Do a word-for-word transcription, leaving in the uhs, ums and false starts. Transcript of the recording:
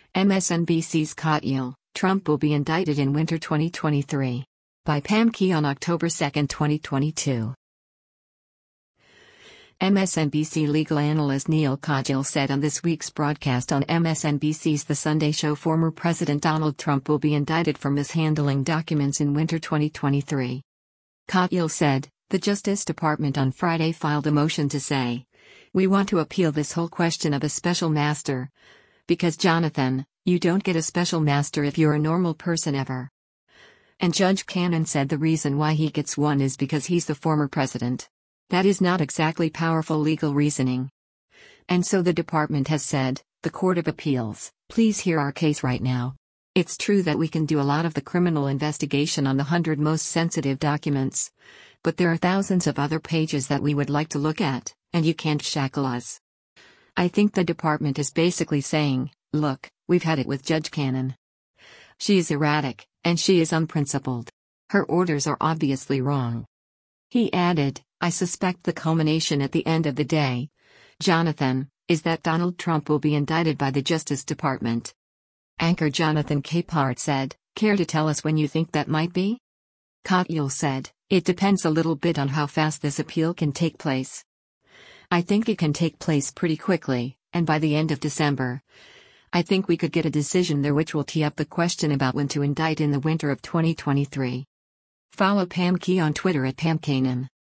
M S N B C's Kotyl, Trump will be indicted in winter twenty twenty-three. By Pam Key on October second, twenty twenty-two. M S N B C legal analyst Neil Kotyl said on this week's broadcast on M S N B C's The Sunday Show former President Donald Trump will be indicted for mishandling documents in winter twenty twenty-three. Kotyl said, the Justice Department on Friday filed a motion to say, "We want to appeal this whole question of a special master. Because Jonathan, you don't get a special master if you're a normal person ever." And Judge Cannon said the reason why he gets one is because he's the former president. That is not exactly powerful legal reasoning. And so the department has said, the Court of Appeals, please hear our case right now. It's true that we can do a lot of the criminal investigation on the hundred most sensitive documents. But there are thousands of other pages that we would like to look at, and you can't shackle us. I think the department is basically saying, look, we've had it with Judge Cannon. She is erratic, and she is unprincipled. Her orders are obviously wrong. He added, I suspect the culmination at the end of the day, Jonathan, is that Donald Trump will be indicted by the Justice Department. Anchor Jonathan Capehart said, care to tell us when you think that might be? Kotyl said, it depends a little bit on how fast this appeal can take place. I think it can take place pretty quickly, and by the end of December, I think we could get a decision there which will tee up the question about when to indict in the winter of twenty twenty-three. Follow Pam Key on Twitter at Pam Kanan.